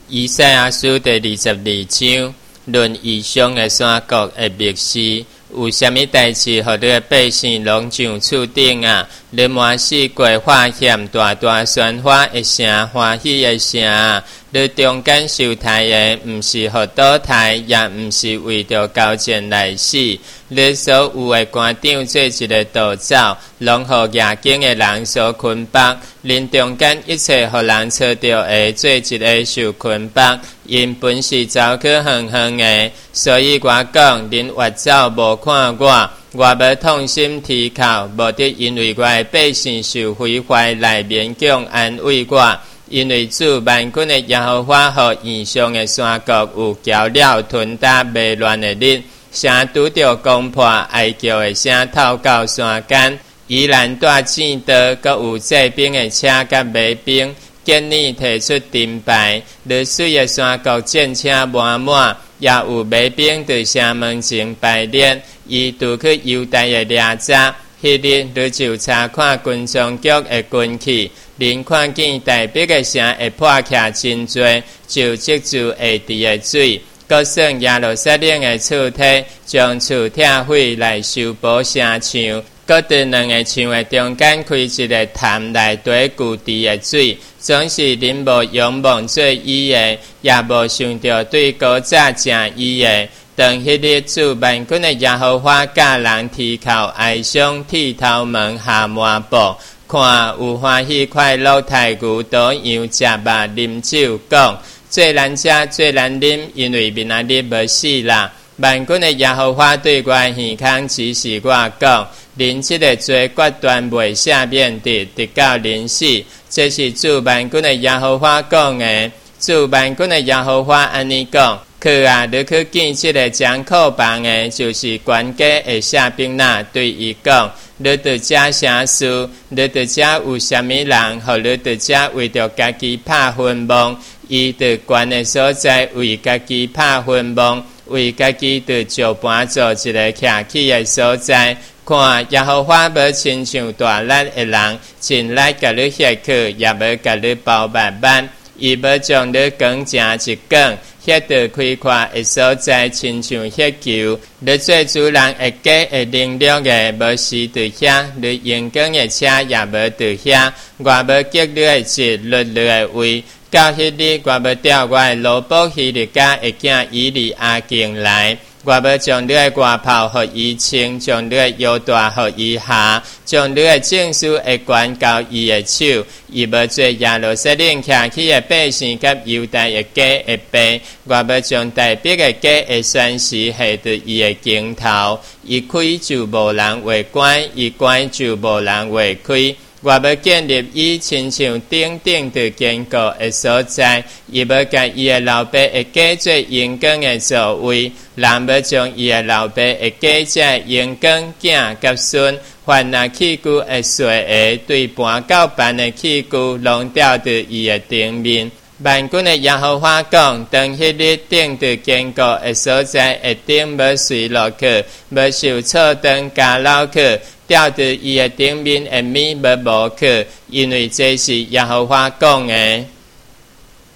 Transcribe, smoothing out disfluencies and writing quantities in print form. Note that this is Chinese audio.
以赛亚书第22章论以上的山国的密示，有啥物代志，互你的百姓拢上厝顶啊？你满世界化险，大大宣发的声，欢喜的声。你中间受害的，毋是互倒台，也毋是为着交战来死。你所有的官长做一个盗走，拢互野境的人所捆绑。恁中间一切互人找着的，做一个受捆绑。因本是走去远远的，所以我讲，恁越走无看我。我要痛心啼哭，无得因为我的百姓受毁坏来勉强安慰我。因为主万军的耶和华和以上的山国有交了吞打未乱的日，声拄着攻破哀叫的声透到山间，依然带箭刀，阁有骑兵的车甲马兵，建议提出盾牌。绿水的山国战车满满，也有马兵在城门前排列。伊拄去犹大的掠杂，迄日你就查看军装局的军器。恁看见大逼的城会破起真多，就积住下地的水。各省耶路撒冷的厝体，将厝拆毁来修补城墙。各伫两个墙的中间开一个潭来堆固地的水。总是恁无仰望做伊的，也无想着对古早正伊的。当迄日主万军的耶和华教人啼哭哀伤，剃头毛下满布。看有欢喜快乐，太牛倒羊食肉啉酒，讲最难食最难啉，因为明仔日无死啦。万军的耶和华对我耳孔指示我讲，恁这个罪决断袂赦免的，直到恁死。这是主万军的耶和华讲的。主万军的耶和华安尼讲。去啊！你去见这个江口房的，就是管家的下兵啦。对伊讲，你伫遮啥事？你伫遮有啥物人？互你伫遮为着家己拍坟墓？伊伫悬的所在为家己拍坟墓，为家己伫石盘做一个徛起的所在。看耶和华无亲像大力的人，真来甲你下去，也无甲你包慢慢。伊要将你光正一光。迄个开阔的所在，亲像迄球。你做主人会加会灵力的，无时伫遐；你阳光的车也无伫遐。我要激你的节，律你的位。到迄日，我要调我的罗伯希利家的囝以利亚敬来。我要将你的外袍互伊穿，将你的腰带互伊下，将你的证书会关到伊的手。伊要做耶路撒冷徛起的百姓，甲犹大的家的爸。我要将大逼的家的宣示下伫伊的肩头。伊开就无人会关，伊关就无人会开。我要建立伊亲像顶顶的坚固的所在，伊要甲伊的老爸的家做阳光的座位，人要将伊的老爸的家做阳光囝甲孙，凡那器具的细下对半到半的器具，拢掉伫伊的顶面。万军的耶和华讲，当迄日顶伫坚固的所在，一定要垂落去，要受错灯加落去。掉伫伊的顶面，下面要无去，因为这是耶和华讲的。